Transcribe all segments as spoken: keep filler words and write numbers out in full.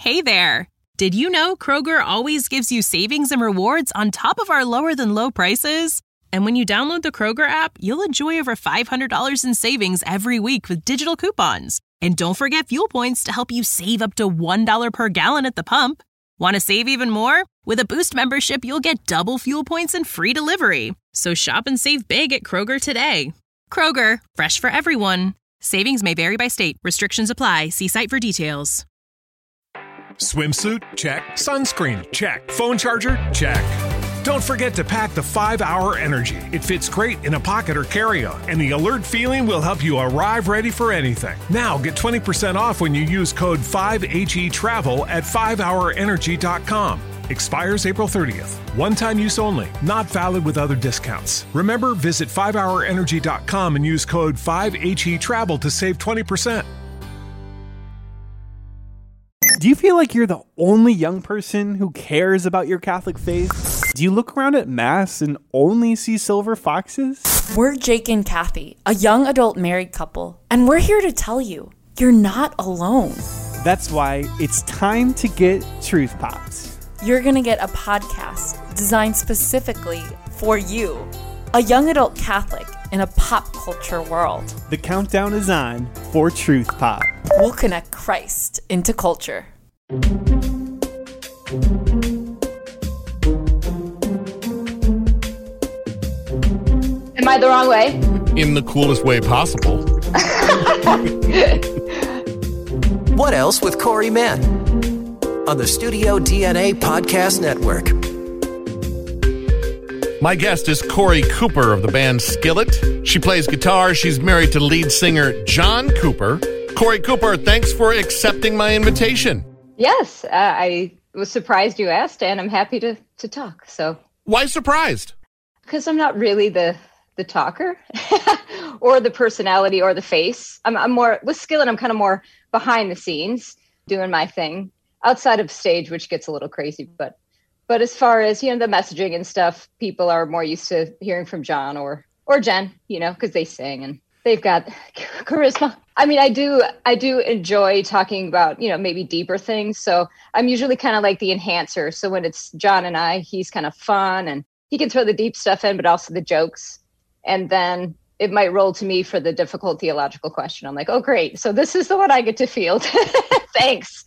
Hey there! Did you know Kroger always gives you savings and rewards on top of our lower-than-low prices? And when you download the Kroger app, you'll enjoy over five hundred dollars in savings every week with digital coupons. And don't forget fuel points to help you save up to one dollar per gallon at the pump. Want to save even more? With a Boost membership, you'll get double fuel points and free delivery. So shop and save big at Kroger today. Kroger, fresh for everyone. Savings may vary by state. Restrictions apply. See site for details. Swimsuit? Check. Sunscreen? Check. Phone charger? Check. Don't forget to pack the five hour Energy. It fits great in a pocket or carry-on, and the alert feeling will help you arrive ready for anything. Now get twenty percent off when you use code five H E travel at five hour energy dot com. Expires April thirtieth. One-time use only. Not valid with other discounts. Remember, visit five hour energy dot com and use code five H E travel to save twenty percent. Do you feel like you're the only young person who cares about your Catholic faith? Do you look around at Mass and only see silver foxes? We're Jake and Kathy, a young adult married couple, and we're here to tell you, you're not alone. That's why it's time to get Truth Pops. You're going to get a podcast designed specifically for you, a young adult Catholic in a pop culture world. The countdown is on for Truth Pop. We'll connect Christ into culture. Am I the wrong way? In the coolest way possible. What Else with Corey Mann on the Studio D N A Podcast Network. My guest is Corey Cooper of the band Skillet. She plays guitar. She's married to lead singer John Cooper. Corey Cooper, thanks for accepting my invitation. Yes, uh, I was surprised you asked, and I'm happy to, to talk. So, why surprised? Because I'm not really the the talker or the personality or the face. I'm, I'm more with Skillet. I'm kind of more behind the scenes doing my thing outside of stage, which gets a little crazy. But but as far as, you know, the messaging and stuff, people are more used to hearing from John or or Jen, you know, because they sing and they've got charisma. I mean, I do, I do enjoy talking about, you know, maybe deeper things. So I'm usually kind of like the enhancer. So when it's John and I, he's kind of fun and he can throw the deep stuff in, but also the jokes. And then it might roll to me for the difficult theological question. I'm like, oh, great. So this is the one I get to field. Thanks.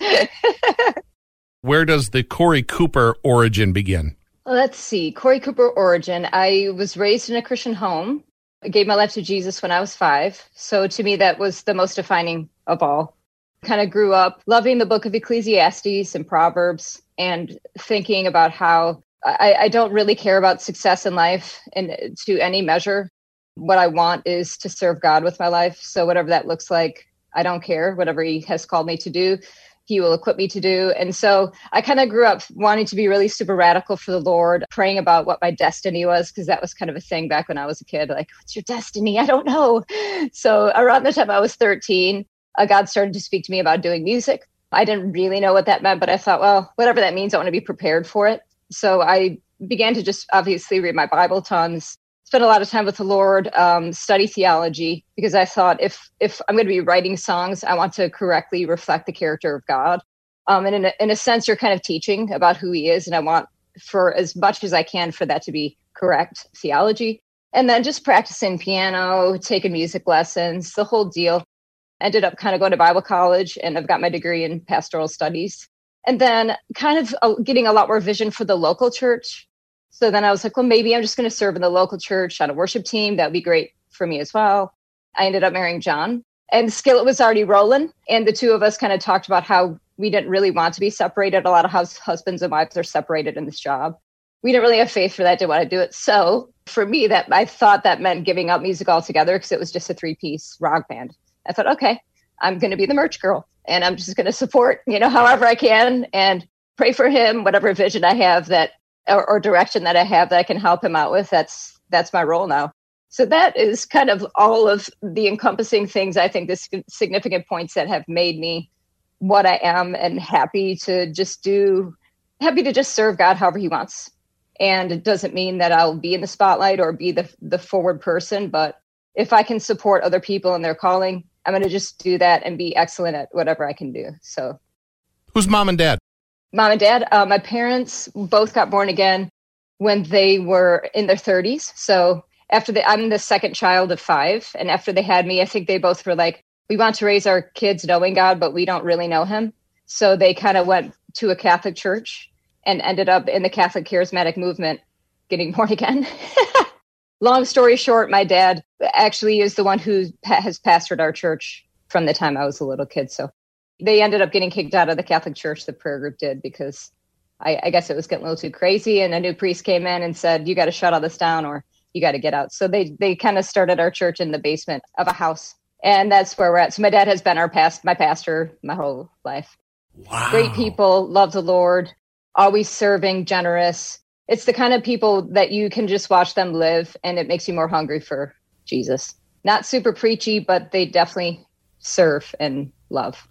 Where does the Corey Cooper origin begin? Well, let's see. Corey Cooper origin. I was raised in a Christian home. I gave my life to Jesus when I was five. So to me, that was the most defining of all. Kind of grew up loving the book of Ecclesiastes and Proverbs and thinking about how I, I don't really care about success in life and to any measure. What I want is to serve God with my life. So whatever that looks like, I don't care. Whatever he has called me to do, he will equip me to do. And so I kind of grew up wanting to be really super radical for the Lord, praying about what my destiny was, because that was kind of a thing back when I was a kid. Like, what's your destiny? I don't know. So around the time I was thirteen, uh, God started to speak to me about doing music. I didn't really know what that meant, but I thought, well, whatever that means, I want to be prepared for it. So I began to just obviously read my Bible tons, spend a lot of time with the Lord, um, study theology, because I thought if if I'm going to be writing songs, I want to correctly reflect the character of God. Um, and in a, in a sense, you're kind of teaching about who he is. And I want for as much as I can for that to be correct theology. And then just practicing piano, taking music lessons, the whole deal. Ended up kind of going to Bible college, and I've got my degree in pastoral studies. And then kind of uh, getting a lot more vision for the local church. So then I was like, well, maybe I'm just going to serve in the local church on a worship team. That would be great for me as well. I ended up marrying John, and Skillet was already rolling. And the two of us kind of talked about how we didn't really want to be separated. A lot of hus- husbands and wives are separated in this job. We didn't really have faith for that, didn't want to do it. So for me, that I thought that meant giving up music altogether because it was just a three-piece rock band. I thought, okay, I'm going to be the merch girl, and I'm just going to support, you know, however I can and pray for him, whatever vision I have that Or, or direction that I have that I can help him out with. That's that's my role now. So that is kind of all of the encompassing things, I think, the significant points that have made me what I am, and happy to just do, happy to just serve God however he wants. And it doesn't mean that I'll be in the spotlight or be the the forward person, but if I can support other people in their calling, I'm going to just do that and be excellent at whatever I can do. So Who's mom and dad? Mom and dad. Uh, my parents both got born again when they were in their thirties. So after they, I'm the second child of five. And after they had me, I think they both were like, we want to raise our kids knowing God, but we don't really know him. So they kind of went to a Catholic church and ended up in the Catholic charismatic movement, getting born again. Long story short, my dad actually is the one who pa- has pastored our church from the time I was a little kid. So they ended up getting kicked out of the Catholic church, the prayer group did, because I, I guess it was getting a little too crazy. And a new priest came in and said, you got to shut all this down or you got to get out. So they they kind of started our church in the basement of a house. And that's where we're at. So my dad has been our past, my pastor my whole life. Wow. Great people, love the Lord, always serving, generous. It's the kind of people that you can just watch them live and it makes you more hungry for Jesus. Not super preachy, but they definitely serve and love.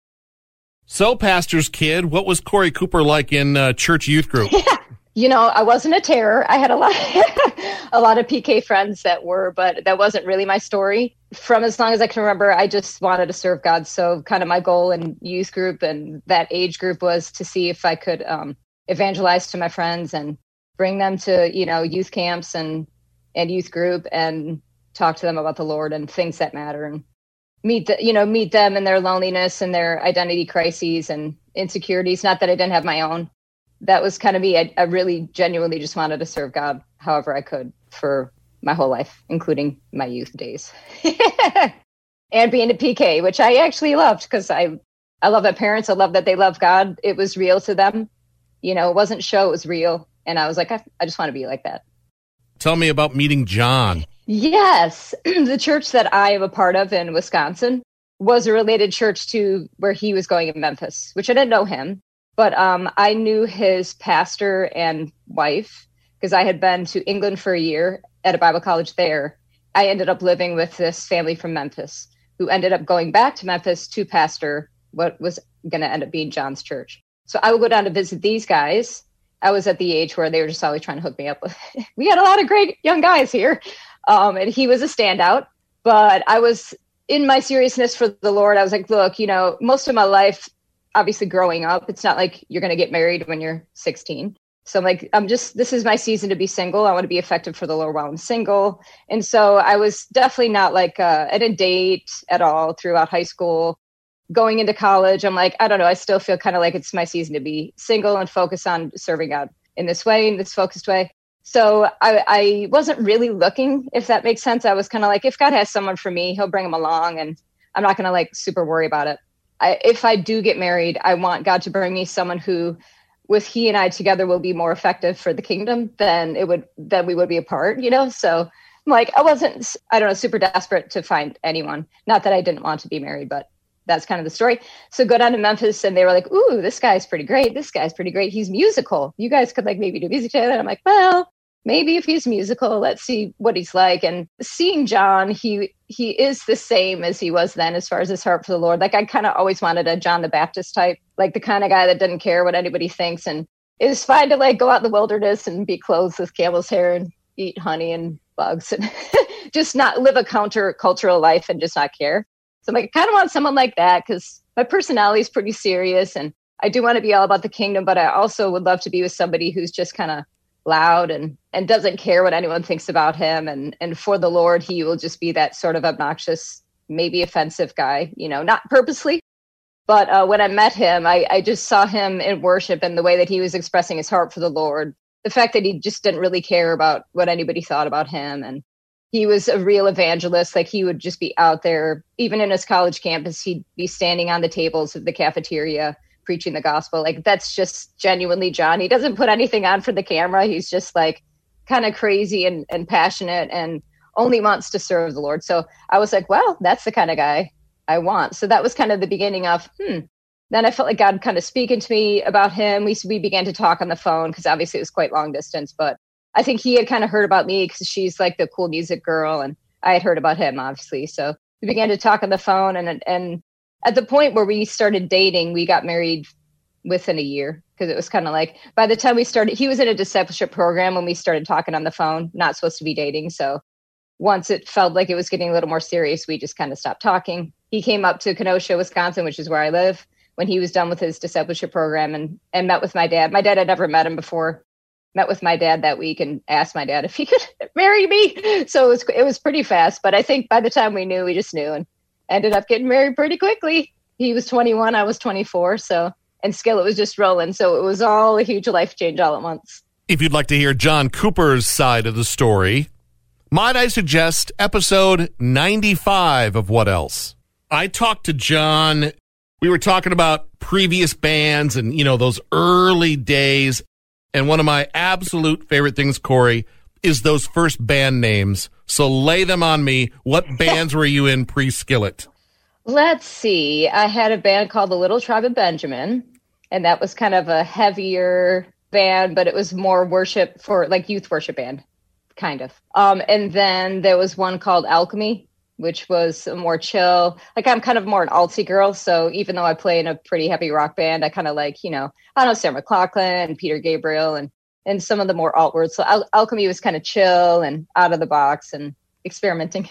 So, pastor's kid, what was Corey Cooper like in uh, church youth group? Yeah. You know, I wasn't a terror. I had a lot, a lot of P K friends that were, but that wasn't really my story. From as long as I can remember, I just wanted to serve God. So kind of my goal in youth group and that age group was to see if I could um, evangelize to my friends and bring them to, you know, youth camps and, and youth group and talk to them about the Lord and things that matter and meet the, you know, meet them in their loneliness and their identity crises and insecurities. Not that I didn't have my own. That was kind of me. I, I really genuinely just wanted to serve God however I could for my whole life, including my youth days. And being a P K, which I actually loved because I, I love my parents. I love that they love God. It was real to them. You know, it wasn't show, it was real. And I was like, I, I just want to be like that. Tell me about meeting John. Yes. The church that I am a part of in Wisconsin was a related church to where he was going in Memphis, which I didn't know him. But um, I knew his pastor and wife because I had been to England for a year at a Bible college there. I ended up living with this family from Memphis who ended up going back to Memphis to pastor what was going to end up being John's church. So I would go down to visit these guys. I was at the age where they were just always trying to hook me up with. We had a lot of great young guys here. Um, and he was a standout. But I was in my seriousness for the Lord. I was like, look, you know, most of my life, obviously growing up, it's not like you're going to get married when you're sixteen. So I'm like, I'm just, this is my season to be single. I want to be effective for the Lord while I'm single. And so I was definitely not like, uh, I didn't date at all throughout high school. Going into college, I'm like, I don't know. I still feel kind of like it's my season to be single and focus on serving God in this way, in this focused way. So I, I wasn't really looking, if that makes sense. I was kind of like, if God has someone for me, he'll bring them along and I'm not going to like super worry about it. I, if I do get married, I want God to bring me someone who, with he and I together, will be more effective for the kingdom than it would, than we would be apart, you know? So I'm like, I wasn't, I don't know, super desperate to find anyone. Not that I didn't want to be married, but that's kind of the story. So go down to Memphis and they were like, ooh, this guy's pretty great. This guy's pretty great. He's musical. You guys could like maybe do music together. And I'm like, well, maybe if he's musical, let's see what he's like. And seeing John, he he is the same as he was then as far as his heart for the Lord. Like I kind of always wanted a John the Baptist type, like the kind of guy that doesn't care what anybody thinks. And it's fine to like go out in the wilderness and be clothed with camel's hair and eat honey and bugs and just not live a counter-cultural life and just not care. So I'm like, I kind of want someone like that because my personality is pretty serious and I do want to be all about the kingdom, but I also would love to be with somebody who's just kind of loud and, and doesn't care what anyone thinks about him. And, and for the Lord, he will just be that sort of obnoxious, maybe offensive guy, you know, not purposely. But uh, when I met him, I, I just saw him in worship and the way that he was expressing his heart for the Lord, the fact that he just didn't really care about what anybody thought about him. And he was a real evangelist. Like he would just be out there, even in his college campus, he'd be standing on the tables of the cafeteria, preaching the gospel. Like that's just genuinely John. He doesn't put anything on for the camera. He's just like kind of crazy and, and passionate and only wants to serve the Lord. So I was like, well, that's the kind of guy I want. So that was kind of the beginning of, hmm. Then I felt like God kind of speaking to me about him. We, we began to talk on the phone because obviously it was quite long distance, but I think he had kind of heard about me because she's like the cool music girl and I had heard about him, obviously. So we began to talk on the phone and, and at the point where we started dating, we got married within a year because it was kind of like by the time we started, he was in a discipleship program when we started talking on the phone, not supposed to be dating. So once it felt like it was getting a little more serious, we just kind of stopped talking. He came up to Kenosha, Wisconsin, which is where I live, when he was done with his discipleship program and, and met with my dad. My dad had never met him before. Met with my dad that week and asked my dad if he could marry me. So it was, it was pretty fast. But I think by the time we knew, we just knew and ended up getting married pretty quickly. He was twenty-one, I was twenty-four. So, and Skillet was just rolling. So it was all a huge life change all at once. If you'd like to hear John Cooper's side of the story, might I suggest episode ninety-five of What Else? I talked to John. We were talking about previous bands and, you know, those early days. And one of my absolute favorite things, Corey, is those first band names. So lay them on me. What bands were you in pre-Skillet? Let's see. I had a band called the Little Tribe of Benjamin, and that was kind of a heavier band, but it was more worship for like youth worship band, kind of. Um, and then there was one called Alchemy, which was more chill. Like I'm kind of more an altsy girl. So even though I play in a pretty heavy rock band, I kind of like, you know, I don't know, Sarah McLachlan and Peter Gabriel and, and some of the more alt words. So Al- Alchemy was kind of chill and out of the box and experimenting.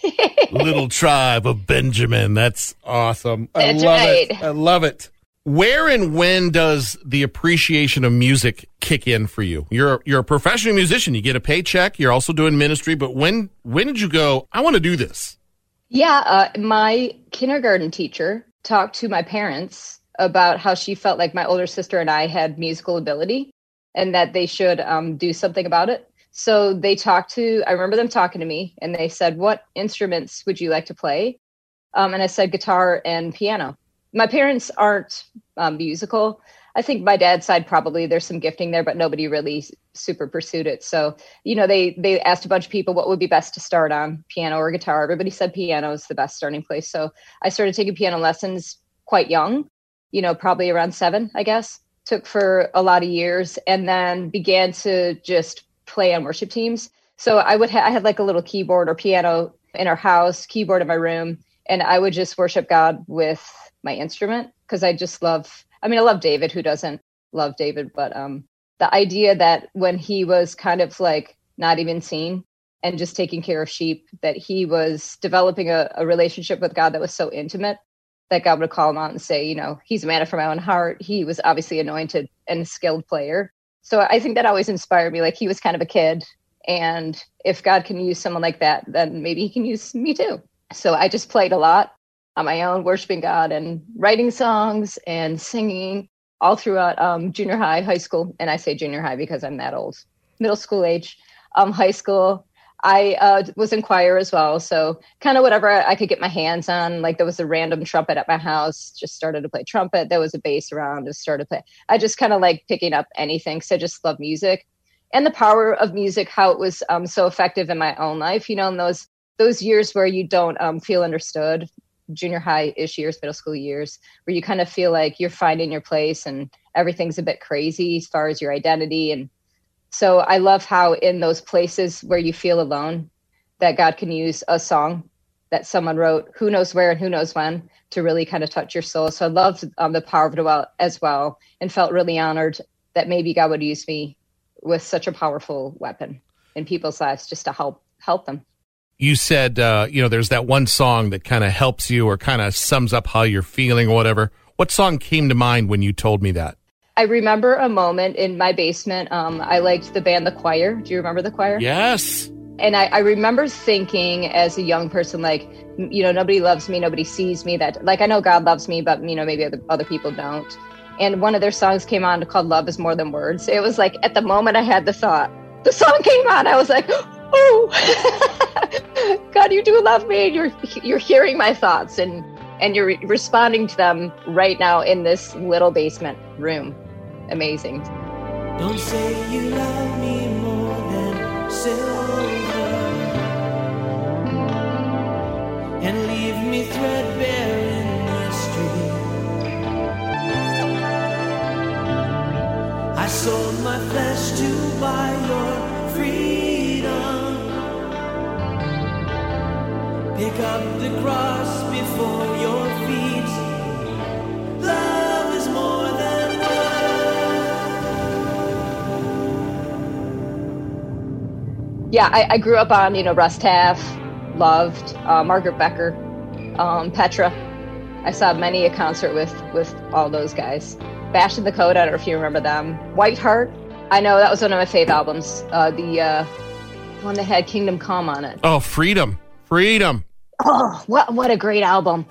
Little Tribe of Benjamin. That's awesome. I That's love right. it. I love it. Where and when does the appreciation of music kick in for you? You're you're a professional musician. You get a paycheck. You're also doing ministry. But when when did you go, I want to do this? Yeah, uh, my kindergarten teacher talked to my parents about how she felt like my older sister and I had musical ability and that they should um, do something about it. So they talked to, I remember them talking to me and they said, what instruments would you like to play? Um, and I said guitar and piano. My parents aren't um, musical. I think my dad's side, probably there's some gifting there, but nobody really super pursued it. So, you know, they, they asked a bunch of people what would be best to start on, piano or guitar. Everybody said piano is the best starting place. So I started taking piano lessons quite young, you know, probably around seven, I guess. Took for a lot of years and then began to just play on worship teams. So I would ha- I had like a little keyboard or piano in our house, keyboard in my room, and I would just worship God with my instrument because I just love, I mean, I love David. Who doesn't love David? But um, the idea that when he was kind of like not even seen and just taking care of sheep, that he was developing a, a relationship with God that was so intimate that God would call him out and say, you know, he's a man after my own heart. He was obviously anointed and a skilled player. So I think that always inspired me. Like he was kind of a kid. And if God can use someone like that, then maybe he can use me too. So I just played a lot on my own, worshiping God and writing songs and singing all throughout um, junior high, high school. And I say junior high because I'm that old, middle school age, um, high school. I uh, was in choir as well. So kind of whatever I could get my hands on. Like there was a random trumpet at my house, just started to play trumpet. There was a bass around, just started to play. I just kind of like picking up anything. So I just love music and the power of music, how it was um, so effective in my own life, you know, in those, those years where you don't um, feel understood, junior high-ish years, middle school years, where you kind of feel like you're finding your place and everything's a bit crazy as far as your identity. And so I love how in those places where you feel alone, that God can use a song that someone wrote, who knows where and who knows when, to really kind of touch your soul. So I loved um, the power of it well, as well, and felt really honored that maybe God would use me with such a powerful weapon in people's lives just to help help them. You said, uh, you know, there's that one song that kind of helps you or kind of sums up how you're feeling or whatever. What song came to mind when you told me that? I remember a moment in my basement. Um, I liked the band The Choir. Do you remember The Choir? Yes. And I, I remember thinking as a young person, like, you know, nobody loves me, nobody sees me. That, like, I know God loves me, but, you know, maybe other, other people don't. And one of their songs came on called Love is More Than Words. It was like, at the moment I had the thought, the song came on, I was like, oh, God, you do love me. You're, you're hearing my thoughts and, and you're re- responding to them right now in this little basement room. Amazing. Don't say you love me more than silver and leave me threadbare in the street. I sold my flesh to buy your freedom. Pick up the cross before your feet. Love is more than words. Yeah, I, I grew up on, you know, Russ Taff, loved uh, Margaret Becker, um, Petra. I saw many a concert with, with all those guys. Bash in the Code, I don't know if you remember them. White Heart, I know that was one of my fave albums. Uh, the uh, one that had Kingdom Come on it. Oh, Freedom. Freedom. Oh, what what a great album.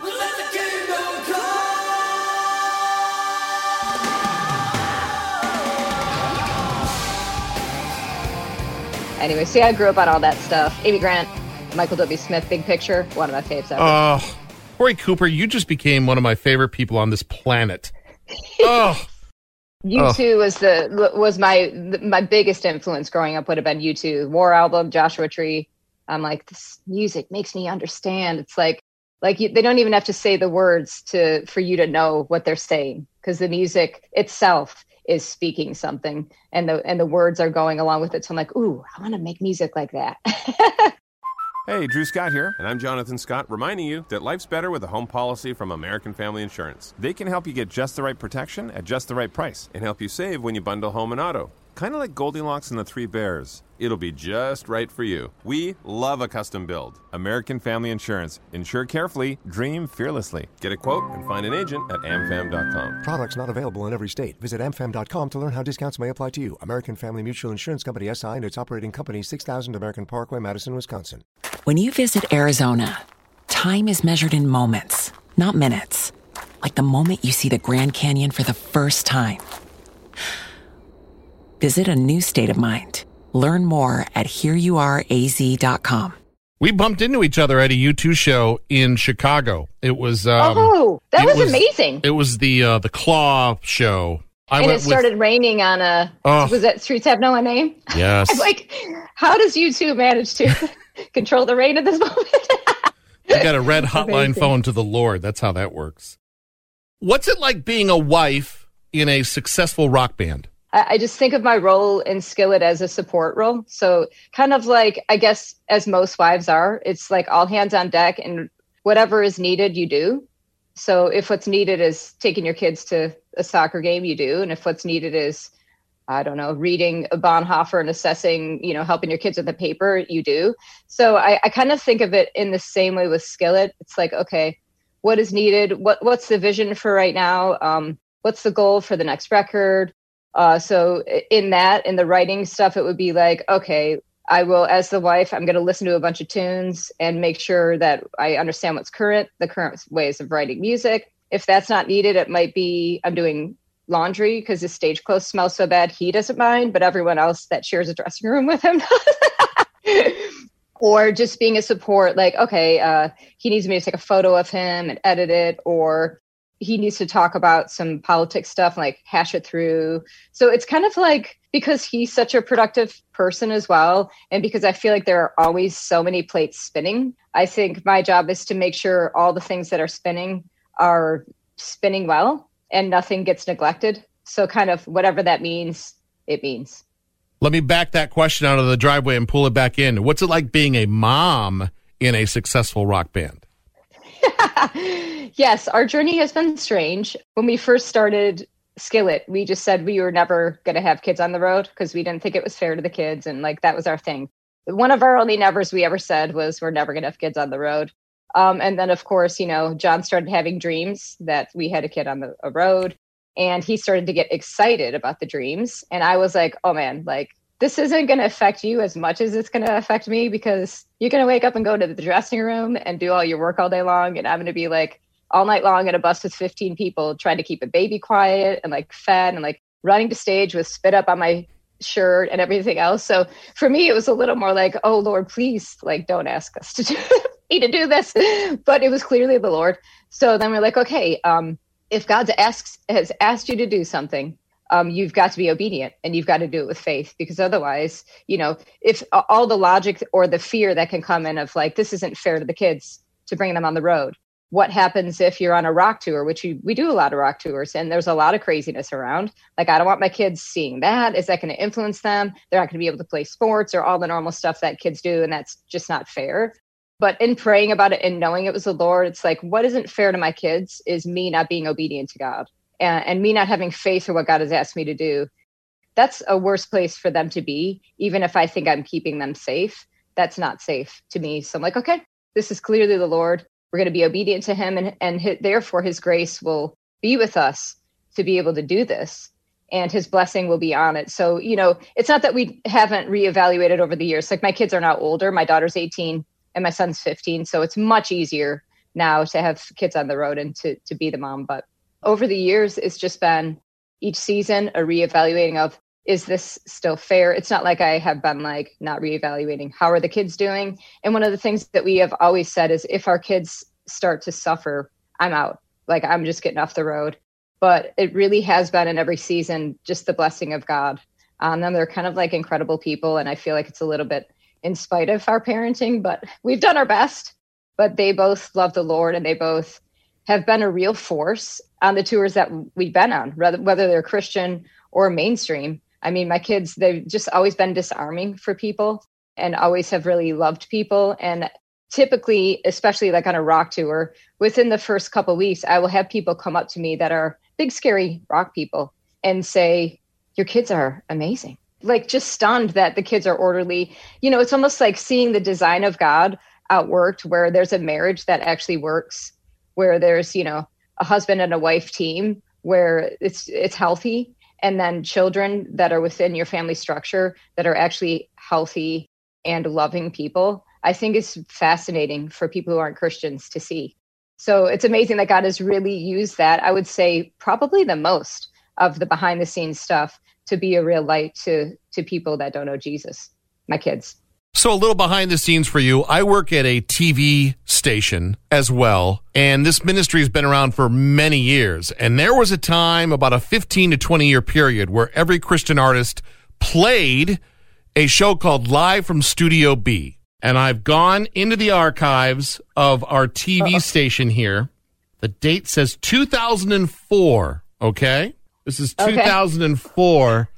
Anyway, see, I grew up on all that stuff. Amy Grant, Michael W. Smith, Big Picture, one of my faves ever. Oh, Corey Cooper, you just became one of my favorite people on this planet. Oh. U two was the was my my biggest influence growing up. Would have been U two. War Album, Joshua Tree. I'm like, this music makes me understand. It's like like you, they don't even have to say the words to for you to know what they're saying, because the music itself is speaking something, and the and the words are going along with it. So I'm like, ooh, I want to make music like that. Hey, Drew Scott here, and I'm Jonathan Scott, reminding you that life's better with a home policy from American Family Insurance. They can help you get just the right protection at just the right price and help you save when you bundle home and auto. Kind of like Goldilocks and the Three Bears. It'll be just right for you. We love a custom build. American Family Insurance. Insure carefully, dream fearlessly. Get a quote and find an agent at am fam dot com. Products not available in every state. Visit am fam dot com to learn how discounts may apply to you. American Family Mutual Insurance Company S I and its operating company, six thousand American Parkway, Madison, Wisconsin. When you visit Arizona, time is measured in moments, not minutes. Like the moment you see the Grand Canyon for the first time. Visit a new state of mind. Learn more at here you are a z dot com. We bumped into each other at a U two show in Chicago. It was um, oh, that it was, was amazing. It was the uh, the Claw show. I and went it started with, raining on a. Oh. Was that Streets Have No Name? Yes. I'm like, how does U two manage to control the rain at this moment? You got a red hotline amazing. Phone to the Lord. That's how that works. What's it like being a wife in a successful rock band? I just think of my role in Skillet as a support role. So kind of like, I guess, as most wives are, it's like all hands on deck, and whatever is needed, you do. So if what's needed is taking your kids to a soccer game, you do. And if what's needed is, I don't know, reading a Bonhoeffer and assessing, you know, helping your kids with the paper, you do. So I, I kind of think of it in the same way with Skillet. It's like, okay, what is needed? What What's the vision for right now? Um, what's the goal for the next record? Uh, so in that, in the writing stuff, it would be like, okay, I will, as the wife, I'm going to listen to a bunch of tunes and make sure that I understand what's current, the current ways of writing music. If that's not needed, it might be I'm doing laundry because his stage clothes smell so bad, he doesn't mind, but everyone else that shares a dressing room with him or just being a support, like, okay, uh, he needs me to take a photo of him and edit it, or he needs to talk about some politics stuff, like hash it through. So it's kind of like, because he's such a productive person as well, and because I feel like there are always so many plates spinning, I think my job is to make sure all the things that are spinning are spinning well and nothing gets neglected. So kind of whatever that means, it means. Let me back that question out of the driveway and pull it back in. What's it like being a mom in a successful rock band? Yes, our journey has been strange. When we first started Skillet, we just said we were never going to have kids on the road because we didn't think it was fair to the kids. And like, that was our thing. One of our only nevers we ever said was we're never going to have kids on the road. Um, and then, of course, you know, John started having dreams that we had a kid on the a road, and he started to get excited about the dreams. And I was like, oh, man, like, this isn't going to affect you as much as it's going to affect me, because you're going to wake up and go to the dressing room and do all your work all day long. And I'm going to be like all night long at a bus with fifteen people trying to keep a baby quiet and like fed and like running to stage with spit up on my shirt and everything else. So for me, it was a little more like, oh, Lord, please, like, don't ask us to do, me to do this. But it was clearly the Lord. So then we're like, okay, um, if God asks, has asked you to do something, Um, you've got to be obedient, and you've got to do it with faith, because otherwise, you know, if all the logic or the fear that can come in of like, this isn't fair to the kids to bring them on the road. What happens if you're on a rock tour, which we, we do a lot of rock tours, and there's a lot of craziness around. Like, I don't want my kids seeing that. Is that going to influence them? They're not going to be able to play sports or all the normal stuff that kids do. And that's just not fair. But in praying about it and knowing it was the Lord, it's like, what isn't fair to my kids is me not being obedient to God. And, and me not having faith for what God has asked me to do. That's a worse place for them to be. Even if I think I'm keeping them safe, that's not safe to me. So I'm like, okay, this is clearly the Lord. we're going to be obedient to him, and, and his, therefore his grace will be with us to be able to do this, and his blessing will be on it. So, you know, it's not that we haven't reevaluated over the years. Like, my kids are now older. My daughter's eighteen and my son's fifteen. So it's much easier now to have kids on the road and to, to be the mom. But over the years, it's just been each season a reevaluating of, is this still fair? It's not like I have been like not reevaluating. How are the kids doing? And one of the things that we have always said is, if our kids start to suffer, I'm out. Like, I'm just getting off the road. But it really has been in every season, just the blessing of God on them. They're kind of like incredible people. And I feel like it's a little bit in spite of our parenting, but we've done our best. But they both love the Lord, and they both have been a real force on the tours that we've been on, whether, whether they're Christian or mainstream. I mean, my kids, they've just always been disarming for people and always have really loved people. And typically, especially like on a rock tour, within the first couple of weeks, I will have people come up to me that are big, scary rock people and say, your kids are amazing. Like, just stunned that the kids are orderly. You know, it's almost like seeing the design of God outworked, where there's a marriage that actually works, where there's, you know, a husband and a wife team where it's it's healthy. And then children that are within your family structure that are actually healthy and loving people, I think is fascinating for people who aren't Christians to see. So it's amazing that God has really used that, I would say probably the most of the behind the scenes stuff, to be a real light to, to people that don't know Jesus, my kids. So a little behind the scenes for you. I work at a T V station as well, and this ministry has been around for many years. And there was a time, about a fifteen to twenty year period, where every Christian artist played a show called Live from Studio B. And I've gone into the archives of our T V Uh-oh. station here. The date says two thousand four, okay? This is two thousand four. Okay.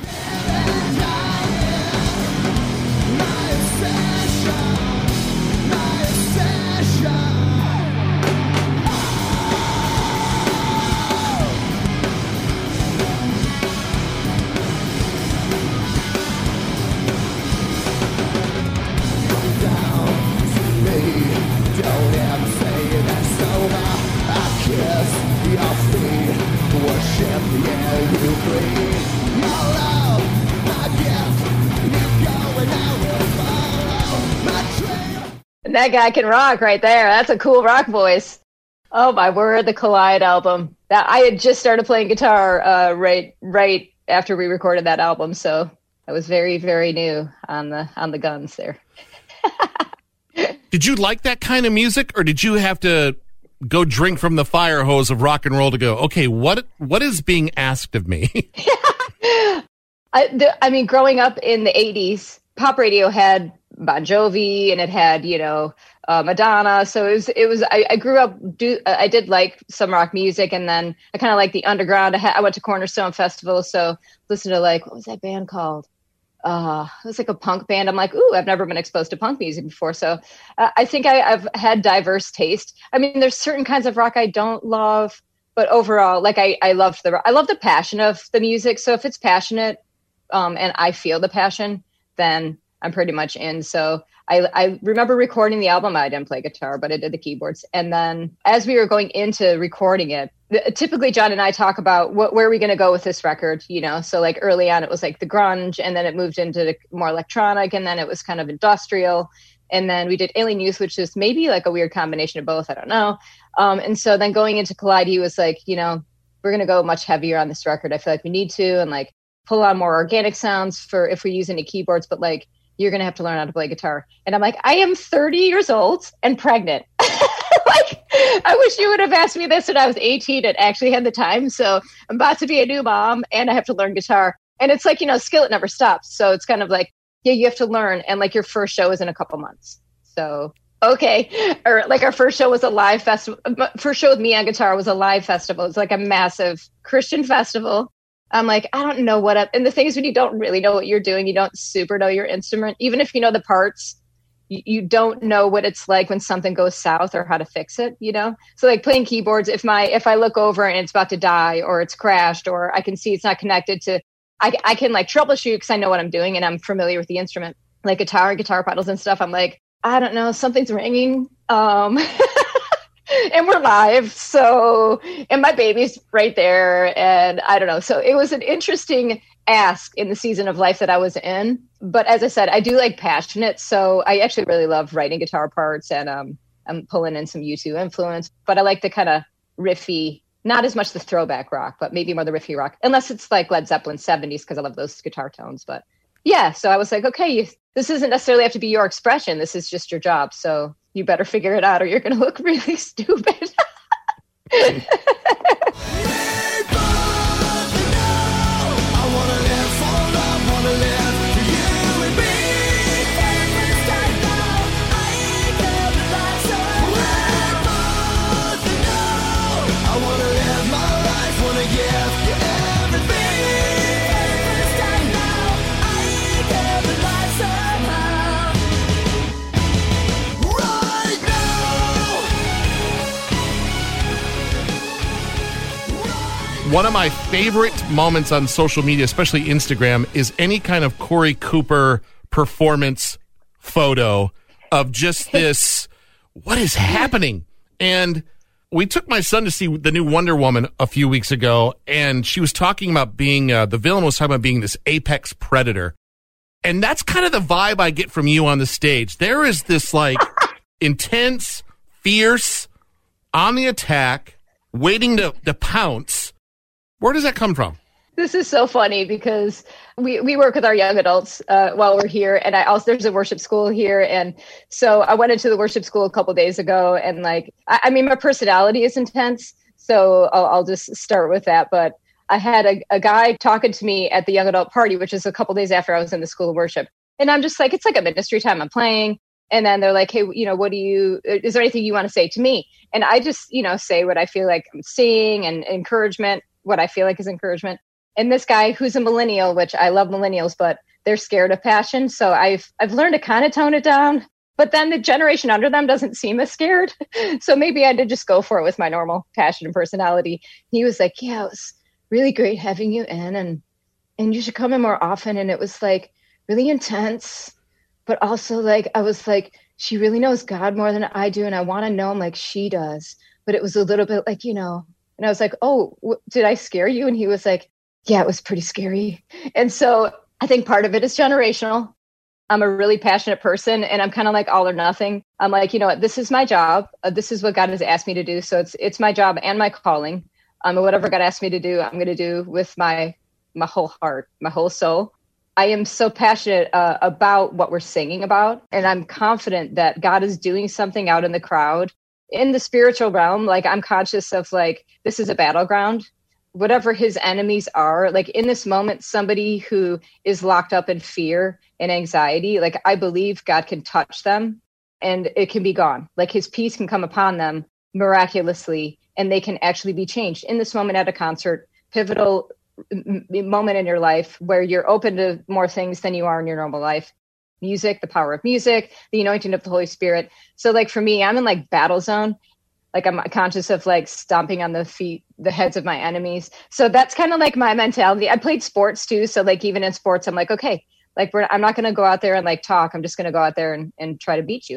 That guy can rock right there. That's a cool rock voice. Oh my word, the Collide album. That I had just started playing guitar uh, right right after we recorded that album, so I was very very new on the on the guns there. Did you like that kind of music, or did you have to go drink from the fire hose of rock and roll to go, okay, what what is being asked of me? I, the, I mean, growing up in the eighties, pop radio had Bon Jovi, and it had, you know, uh, Madonna. So it was, it was, I, I grew up, do, I did like some rock music, and then I kind of like the underground. I, had, I went to Cornerstone Festival, so listened to like, what was that band called? Uh, it was like a punk band. I'm like, ooh, I've never been exposed to punk music before. So uh, I think I, I've had diverse taste. I mean, there's certain kinds of rock I don't love, but overall, like I, I love the, I love the passion of the music. So if it's passionate, um, and I feel the passion, then I'm pretty much in. So I, I remember recording the album. I didn't play guitar, but I did the keyboards. And then as we were going into recording it, typically John and I talk about what, where are we going to go with this record, you know? So like early on, it was like the grunge, and then it moved into the more electronic, and then it was kind of industrial. And then we did Alien Youth, which is maybe like a weird combination of both. I don't know. Um, and so then going into Collide, he was like, you know, we're going to go much heavier on this record. I feel like we need to, and like pull on more organic sounds for if we use any keyboards, but like, you're going to have to learn how to play guitar. And I'm like, I am thirty years old and pregnant. Like, I wish you would have asked me this when I was eighteen and actually had the time. So I'm about to be a new mom, and I have to learn guitar. And it's like, you know, skill, it never stops. So it's kind of like, yeah, you have to learn. And like your first show is in a couple months. So, okay. Or like our first show was a live festival. First show with me on guitar was a live festival. It's like a massive Christian festival. I'm like, I don't know what up. And the thing is, when you don't really know what you're doing, you don't super know your instrument. Even if you know the parts, you, you don't know what it's like when something goes south or how to fix it, you know? So like playing keyboards, if my, if I look over and it's about to die, or it's crashed, or I can see it's not connected to, I, I can like troubleshoot because I know what I'm doing and I'm familiar with the instrument, like guitar, guitar pedals and stuff. I'm like, I don't know, something's ringing. Um, And we're live. So, and my baby's right there. And I don't know. So it was an interesting ask in the season of life that I was in. But as I said, I do like passionate. So I actually really love writing guitar parts, and um, I'm pulling in some U two influence. But I like the kind of riffy, not as much the throwback rock, but maybe more the riffy rock, unless it's like Led Zeppelin seventies, because I love those guitar tones. But yeah, so I was like, okay, you, this doesn't necessarily have to be your expression. This is just your job. So you better figure it out or you're going to look really stupid. One of my favorite moments on social media, especially Instagram, is any kind of Corey Cooper performance photo of just this, what is happening? And we took my son to see the new Wonder Woman a few weeks ago, and she was talking about being, uh, the villain was talking about being this apex predator. And that's kind of the vibe I get from you on the stage. There is this like intense, fierce, on the attack, waiting to, to pounce. Where does that come from? This is so funny because we, we work with our young adults uh, while we're here. And I also, there's a worship school here. And so I went into the worship school a couple days ago, and like, I, I mean, my personality is intense. So I'll, I'll just start with that. But I had a, a guy talking to me at the young adult party, which is a couple days after I was in the school of worship. And I'm just like, it's like a ministry time, I'm playing. And then they're like, hey, you know, what do you, is there anything you want to say to me? And I just, you know, say what I feel like I'm seeing, and encouragement, what I feel like is encouragement. And this guy who's a millennial, which I love millennials, but they're scared of passion. So I've, I've learned to kind of tone it down, but then the generation under them doesn't seem as scared. So maybe I did just go for it with my normal passion and personality. He was like, yeah, it was really great having you in, and, and you should come in more often. And it was like really intense, but also like, I was like, she really knows God more than I do. And I want to know him like she does. But it was a little bit like, you know, and I was like, oh, w- did I scare you? And he was like, yeah, it was pretty scary. And so I think part of it is generational. I'm a really passionate person, and I'm kind of like all or nothing. I'm like, you know what, this is my job. Uh, this is what God has asked me to do. So it's it's my job and my calling. Um, whatever God asked me to do, I'm going to do with my my whole heart, my whole soul. I am so passionate uh, about what we're singing about. And I'm confident that God is doing something out in the crowd. In the spiritual realm, like I'm conscious of like, this is a battleground. Whatever his enemies are, like in this moment, somebody who is locked up in fear and anxiety, like I believe God can touch them and it can be gone. Like his peace can come upon them miraculously, and they can actually be changed in this moment at a concert, pivotal m- moment in your life where you're open to more things than you are in your normal life. Music, the power of music, the anointing of the Holy Spirit. So like for me, I'm in like battle zone. Like I'm conscious of like stomping on the feet, the heads of my enemies. So that's kind of like my mentality. I played sports too. So like even in sports, I'm like, okay, like we're, I'm not going to go out there and like talk. I'm just going to go out there and, and try to beat you.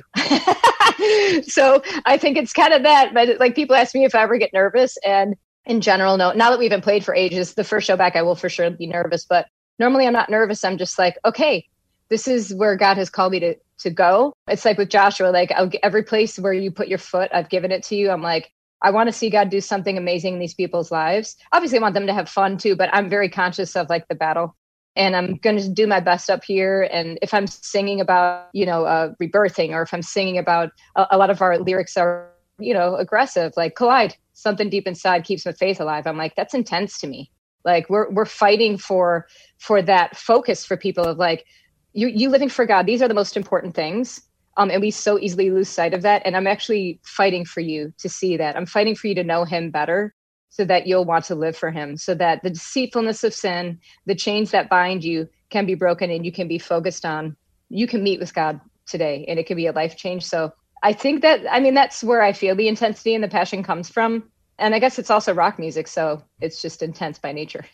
So I think it's kind of that. But like people ask me if I ever get nervous, and in general, no, now that we've been played for ages, the first show back, I will for sure be nervous. But normally I'm not nervous. I'm just like, okay, this is where God has called me to, to go. It's like with Joshua, like I'll, every place where you put your foot, I've given it to you. I'm like, I want to see God do something amazing in these people's lives. Obviously I want them to have fun too, but I'm very conscious of like the battle, and I'm going to do my best up here. And if I'm singing about, you know, uh, rebirthing, or if I'm singing about a, a lot of our lyrics are, you know, aggressive, like collide, something deep inside keeps my faith alive. I'm like, that's intense to me. Like we're, we're fighting for, for that focus for people of like, You, you living for God, these are the most important things. Um, and we so easily lose sight of that. And I'm actually fighting for you to see that. I'm fighting for you to know him better so that you'll want to live for him, so that the deceitfulness of sin, the chains that bind you can be broken, and you can be focused on, you can meet with God today, and it can be a life change. So I think that, I mean, that's where I feel the intensity and the passion comes from. And I guess it's also rock music. So it's just intense by nature.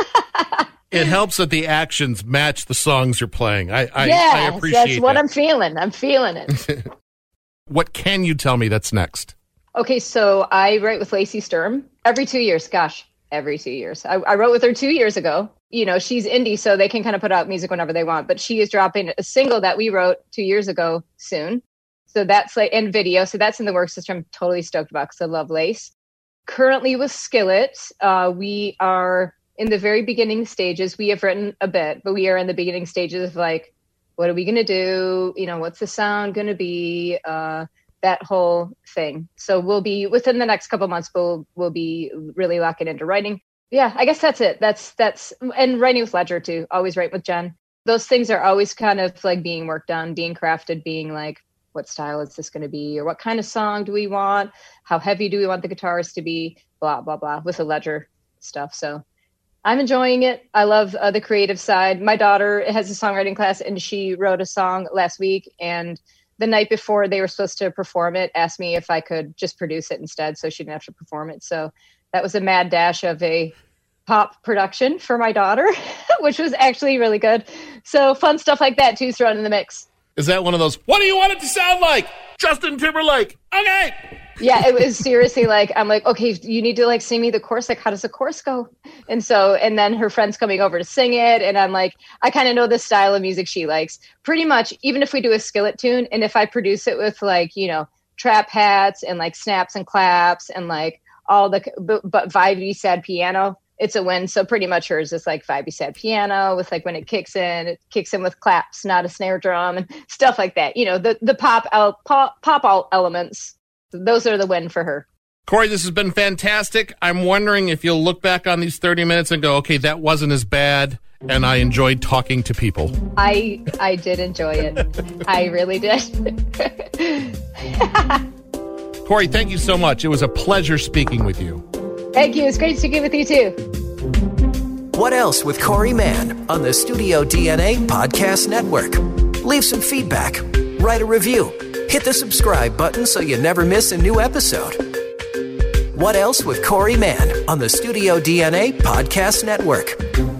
It helps that the actions match the songs you're playing. I, I, yes, I appreciate that's what that. I'm feeling. I'm feeling it. What can you tell me that's next? Okay, so I write with Lacey Sturm every two years. Gosh, every two years. I, I wrote with her two years ago. You know, she's indie, so they can kind of put out music whenever they want. But she is dropping a single that we wrote two years ago soon. So that's like in video. So that's in the works, which I'm totally stoked about because I love Lace. Currently with Skillet, uh, we are in the very beginning stages. We have written a bit, but we are in the beginning stages of like, what are we going to do? You know, what's the sound going to be? Uh, that whole thing. So we'll be within the next couple of months, we'll, we'll be really locking into writing. Yeah, I guess that's it. That's, that's, and writing with Ledger too. Always write with Jen. Those things are always kind of like being worked on, being crafted, being like, what style is this going to be? Or what kind of song do we want? How heavy do we want the guitars to be? Blah, blah, blah, with the Ledger stuff. So I'm enjoying it. I love uh, the creative side. My daughter has a songwriting class and she wrote a song last week. And the night before they were supposed to perform it, asked me if I could just produce it instead so she didn't have to perform it. So that was a mad dash of a pop production for my daughter, which was actually really good. So fun stuff like that too, thrown in the mix. Is that one of those, what do you want it to sound like? Justin Timberlake. Okay. Yeah, it was seriously like, I'm like, okay, you need to like sing me the chorus. Like, how does the chorus go? And so, and then her friend's coming over to sing it. And I'm like, I kind of know the style of music she likes pretty much, even if we do a Skillet tune. And if I produce it with like, you know, trap hats and like snaps and claps and like all the, but, but vibey sad piano, it's a win. So pretty much hers is like vibey sad piano with like when it kicks in, it kicks in with claps, not a snare drum and stuff like that. You know, the, the pop, el- pop, pop all elements. Those are the win for her. Corey, this has been fantastic. I'm wondering if you'll look back on these thirty minutes and go, okay, that wasn't as bad, and I enjoyed talking to people. I I did enjoy it. I really did. Corey, thank you so much. It was a pleasure speaking with you. Thank you. It's great speaking with you, too. What Else with Corey Mann on the Studio D N A Podcast Network. Leave some feedback. Write a review. Hit the subscribe button so you never miss a new episode. What Else with Corey Mann on the Studio D N A Podcast Network.